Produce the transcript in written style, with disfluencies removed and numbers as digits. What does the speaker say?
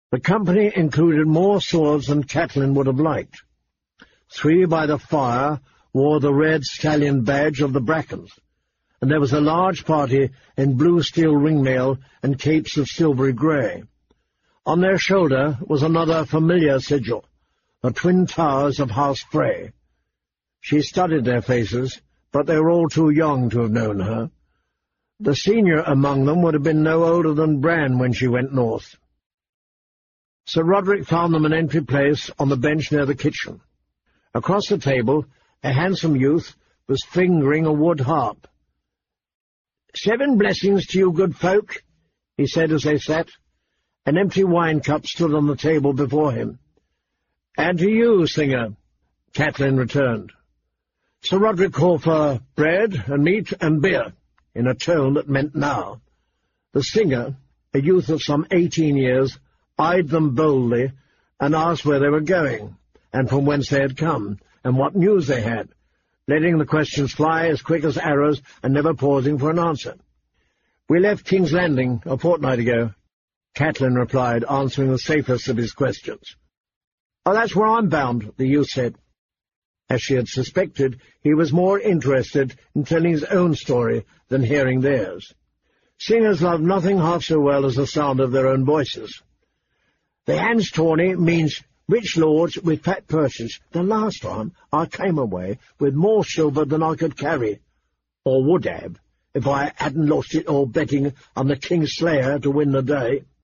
The company included more swords than Catelyn would have liked. 3 by the fire wore the red stallion badge of the Brackens, and there was a large party in blue steel ringmail and capes of silvery grey. On their shoulder was another familiar sigil, the twin towers of House Frey. She studied their faces, but they were all too young to have known her. The senior among them would have been no older than Bran when she went north. Sir Roderick found them an empty place on the bench near the kitchen. Across the table, a handsome youth was fingering a wood harp. "7 blessings to you, good folk," he said as they sat. An empty wine-cup stood on the table before him. "And to you, singer," Catelyn returned. Sir Roderick called for bread and meat and beer, in a tone that meant now. The singer, a youth of some 18 years, eyed them boldly and asked where they were going, and from whence they had come, and what news they had, letting the questions fly as quick as arrows and never pausing for an answer. "We left King's Landing a fortnight ago," Catelyn replied, answering the safest of his questions. "Oh, that's where I'm bound," the youth said. As she had suspected, he was more interested in telling his own story than hearing theirs. Singers love nothing half so well as the sound of their own voices. "The Hans Tawny means rich lords with fat purses. The last time I came away with more silver than I could carry, or would have, if I hadn't lost it all betting on the King's Slayer to win the day."